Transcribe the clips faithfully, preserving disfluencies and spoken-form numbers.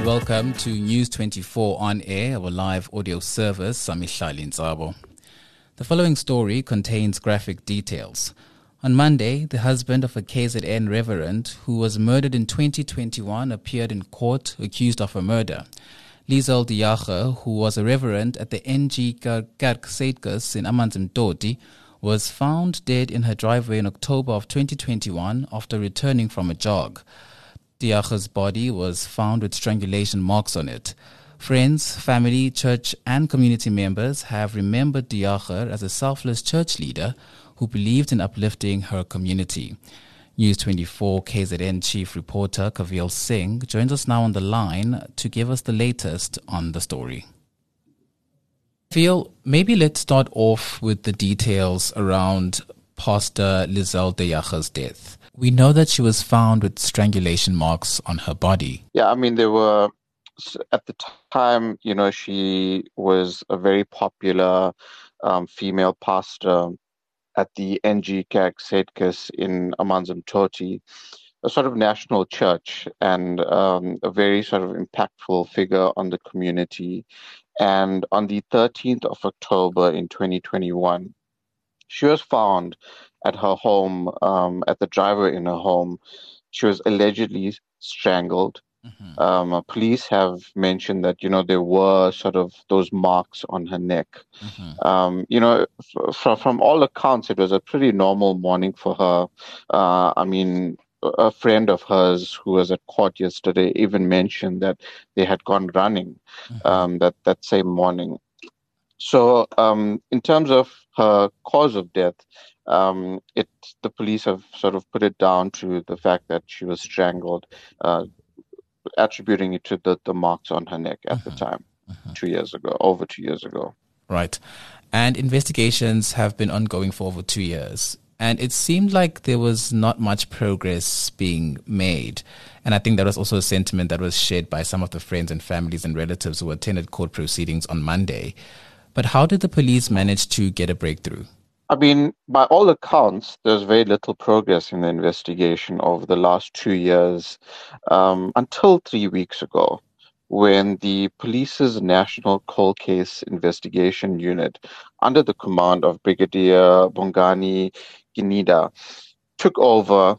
welcome to News twenty-four On Air, our live audio service. I'm Mihlali Nzabo. The following story contains graphic details. On Monday, the husband of a K Z N reverend who was murdered in twenty twenty-one appeared in court accused of a murder. Liesl de Jager, who was a reverend at the N G Kerk Saidkus in Amanzimtoti, was found dead in her driveway in October of twenty twenty-one after returning from a jog. De Jager's body was found with strangulation marks on it. Friends, family, church and community members have remembered De Jager as a selfless church leader who believed in uplifting her community. News twenty-four K Z N chief reporter Kavil Singh joins us now on the line to give us the latest on the story. Kavil, maybe let's start off with the details around Pastor Liesl de Jager's death. We know that she was found with strangulation marks on her body. Yeah, I mean, there were, at the time, you know, she was a very popular um, female pastor at the N G Kerk Saidkus in Amanzimtoti, a sort of national church and um, a very sort of impactful figure on the community. And on the thirteenth of October in twenty twenty-one, she was found at her home, um, at the driveway in her home. She was allegedly strangled. Mm-hmm. Um, police have mentioned that, you know, there were sort of those marks on her neck. Mm-hmm. Um, you know, f- from all accounts, it was a pretty normal morning for her. Uh, I mean, a friend of hers who was at court yesterday even mentioned that they had gone running mm-hmm. um, that, that same morning. So um, in terms of her cause of death, um, it the police have sort of put it down to the fact that she was strangled, uh, attributing it to the, the marks on her neck at mm-hmm. the time, mm-hmm. two years ago, over two years ago. Right. And investigations have been ongoing for over two years. And it seemed like there was not much progress being made. And I think that was also a sentiment that was shared by some of the friends and families and relatives who attended court proceedings on Monday. But how did the police manage to get a breakthrough? I mean, by all accounts, there's very little progress in the investigation over the last two years um, until three weeks ago, when the police's National Cold Case Investigation Unit, under the command of Brigadier Bongani Ginida, took over,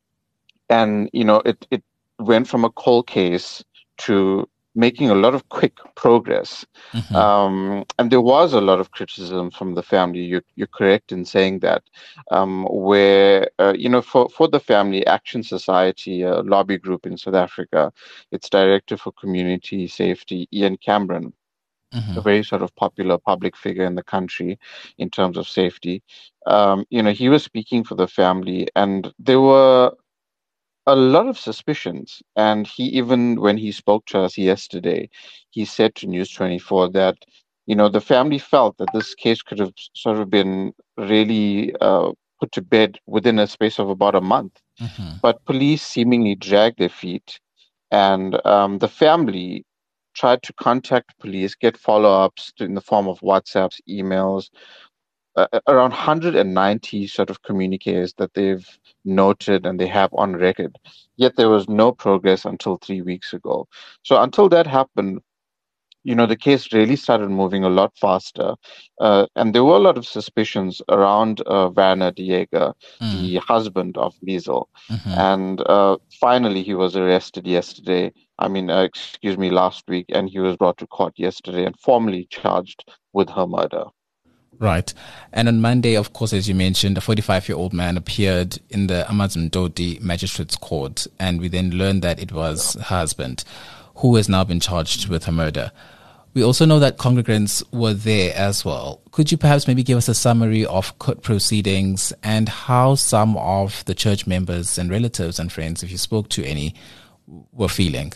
and you know it, it went from a cold case to making a lot of quick progress. Mm-hmm. Um, and there was a lot of criticism from the family. You, you're correct in saying that, um, where, uh, you know, for, for the Family Action Society, a lobby group in South Africa, its Director for Community Safety, Ian Cameron, mm-hmm. a very sort of popular public figure in the country in terms of safety, um, you know, he was speaking for the family, and there were a lot of suspicions. And he even, when he spoke to us yesterday, he said to News twenty-four that, you know, the family felt that this case could have sort of been really uh, put to bed within a space of about a month. Mm-hmm. But police seemingly dragged their feet, and um, the family tried to contact police, get follow-ups in the form of WhatsApps, emails, Uh, around one hundred ninety sort of communiques that they've noted and they have on record. Yet there was no progress until three weeks ago. So until that happened, you know, the case really started moving a lot faster. Uh, and there were a lot of suspicions around uh, Werner de Jager, mm. the husband of Liesl. Mm-hmm. And uh, finally, he was arrested yesterday. I mean, uh, excuse me, last week. And he was brought to court yesterday and formally charged with her murder. Right. And on Monday, of course, as you mentioned, a forty-five-year-old man appeared in the Amanzimtoti Magistrates Court, and we then learned that it was her husband, who has now been charged with her murder. We also know that congregants were there as well. Could you perhaps maybe give us a summary of court proceedings and how some of the church members and relatives and friends, if you spoke to any, were feeling?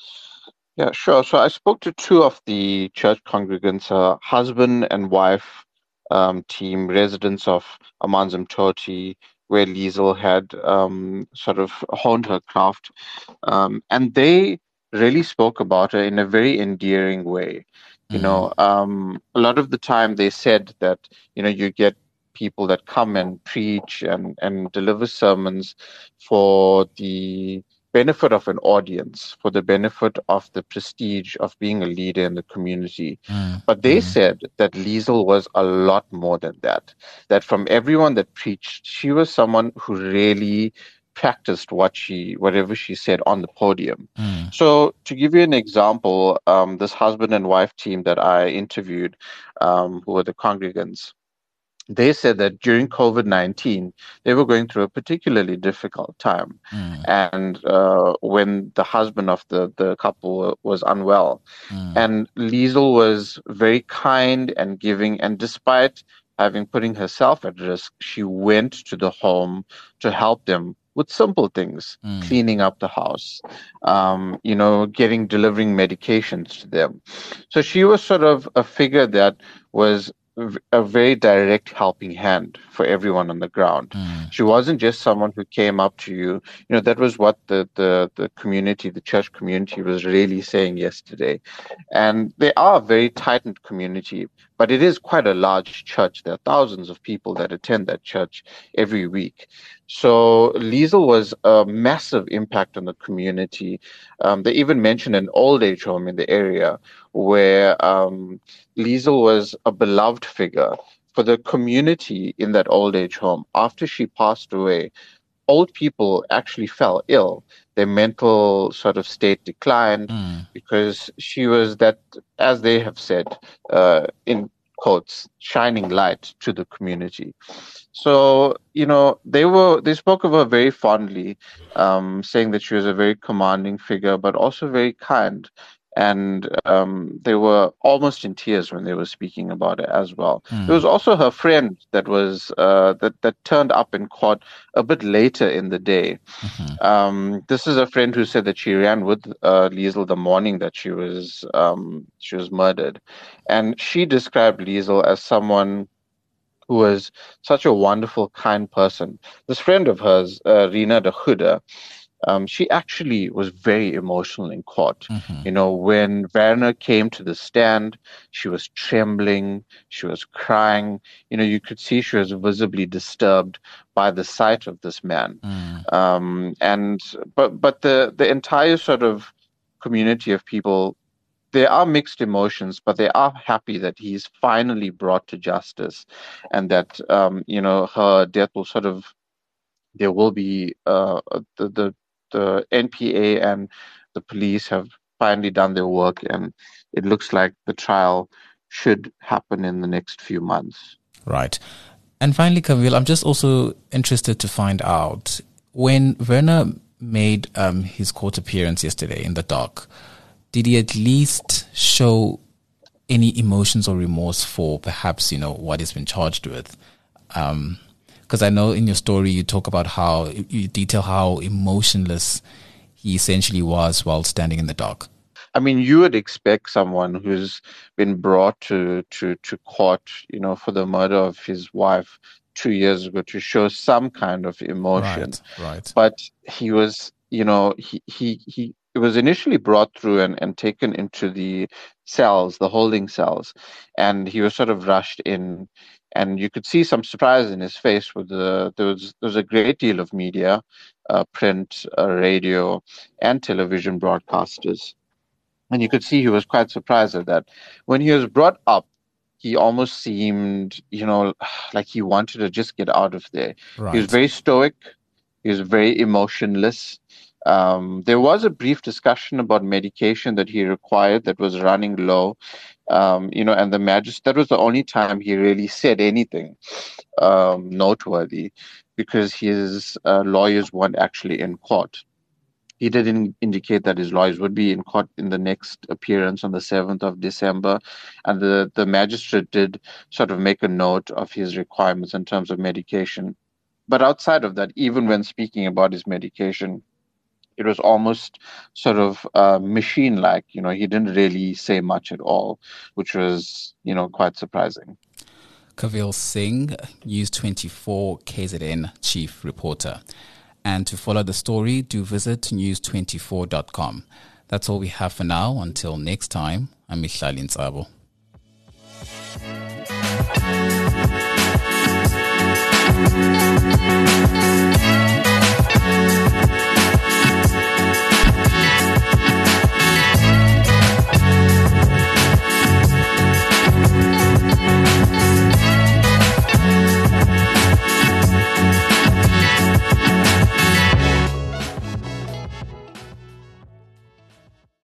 Yeah, sure. So I spoke to two of the church congregants, a husband and wife, Um, team, residents of Amanzimtoti, where Liesl had um, sort of honed her craft. Um, and they really spoke about her in a very endearing way. Mm-hmm. You know, um, a lot of the time they said that, you know, you get people that come and preach and, and deliver sermons for the benefit of an audience, for the benefit of the prestige of being a leader in the community. Mm. But they Mm. said that Liesl was a lot more than that, that from everyone that preached, she was someone who really practiced what she, whatever she said on the podium. Mm. So to give you an example, um, this husband and wife team that I interviewed, um, who were the congregants, they said that during COVID nineteen, they were going through a particularly difficult time. Mm. And uh, when the husband of the, the couple was unwell, Mm. and Liesl was very kind and giving, and despite having putting herself at risk, she went to the home to help them with simple things, Mm. cleaning up the house, um, you know, getting, delivering medications to them. So she was sort of a figure that was a very direct helping hand for everyone on the ground. Mm. She wasn't just someone who came up to you. You know, that was what the, the, the community, the church community was really saying yesterday. And they are a very tight-knit community, but it is quite a large church. There are thousands of people that attend that church every week. So Liesl was a massive impact on the community. Um, they even mentioned an old age home in the area where um, Liesl was a beloved figure for the community in that old age home. After she passed away, old people actually fell ill. Their mental sort of state declined Mm. because she was that, as they have said, uh, in quotes, shining light to the community. So, you know, they were, they spoke of her very fondly, um, saying that she was a very commanding figure, but also very kind. And um, they were almost in tears when they were speaking about it as well. Mm. There was also her friend that was uh, that that turned up in court a bit later in the day. Mm-hmm. Um, this is a friend who said that she ran with uh, Liesl the morning that she was um, she was murdered, and she described Liesl as someone who was such a wonderful, kind person. This friend of hers, uh, Rina de Goede, um, she actually was very emotional in court. Mm-hmm. You know, when Werner came to the stand, she was trembling, she was crying. You know, you could see she was visibly disturbed by the sight of this man. Mm. Um, and but but the the entire sort of community of people, there are mixed emotions, but they are happy that he's finally brought to justice, and that um, you know, her death will sort of, there will be uh, the, the the N P A and the police have finally done their work, and it looks like the trial should happen in the next few months. Right. And finally, Kavil, I'm just also interested to find out, when Werner made um, his court appearance yesterday in the dock, did he at least show any emotions or remorse for perhaps, you know, what he's been charged with? Um, because I know in your story you talk about how, you detail how emotionless he essentially was while standing in the dock. I mean, you would expect someone who's been brought to, to, to court, you know, for the murder of his wife two years ago to show some kind of emotion. Right, right. But he was, you know, he, he, he it was initially brought through and, and taken into the cells, the holding cells, and he was sort of rushed in. And you could see some surprise in his face. With the there was there was a great deal of media, uh, print, uh, radio, and television broadcasters, and you could see he was quite surprised at that. When he was brought up, he almost seemed, you know, like he wanted to just get out of there. Right. He was very stoic. He was very emotionless. Um, there was a brief discussion about medication that he required that was running low. Um, you know, and the magistrate, that was the only time he really said anything um, noteworthy, because his uh, lawyers weren't actually in court. He didn't indicate that his lawyers would be in court in the next appearance on the seventh of December. And the, the magistrate did sort of make a note of his requirements in terms of medication. But outside of that, even when speaking about his medication, it was almost sort of uh, machine-like. You know, he didn't really say much at all, which was, you know, quite surprising. Kavil Singh, News twenty-four K Z N chief reporter. And to follow the story, do visit news twenty-four dot com. That's all we have for now. Until next time, I'm Mihlali Ntsabo.